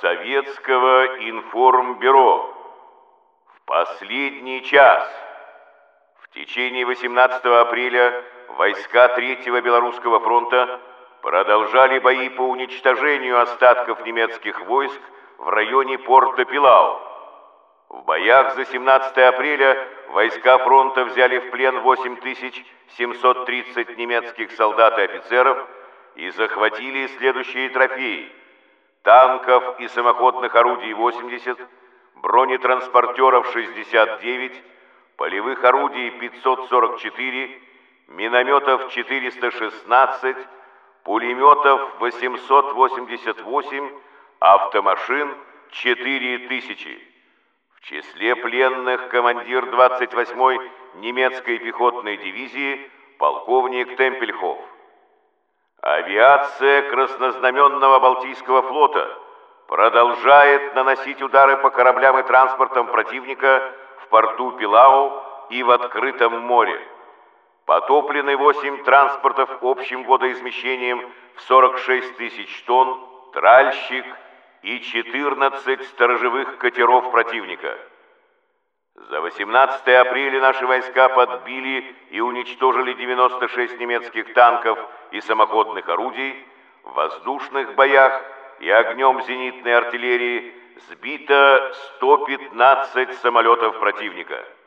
Советского информбюро. В последний час. В течение 18 апреля войска Третьего Белорусского фронта продолжали бои по уничтожению остатков немецких войск в районе порта Пилау. В боях за 17 апреля войска фронта взяли в плен 8730 немецких солдат и офицеров и захватили следующие трофеи: танков и самоходных орудий 80, бронетранспортеров 69, полевых орудий 544, минометов 416, пулеметов 888, автомашин 4000. В числе пленных командир 28-й немецкой пехотной дивизии полковник Темпельхоф. Авиация Краснознаменного Балтийского флота продолжает наносить удары по кораблям и транспортам противника в порту Пилау и в открытом море. Потоплены 8 транспортов общим водоизмещением в 46 тысяч тонн, тральщик и 14 сторожевых катеров противника. За 18 апреля наши войска подбили и уничтожили 96 немецких танков и самоходных орудий. В воздушных боях и огнем зенитной артиллерии сбито 115 самолетов противника.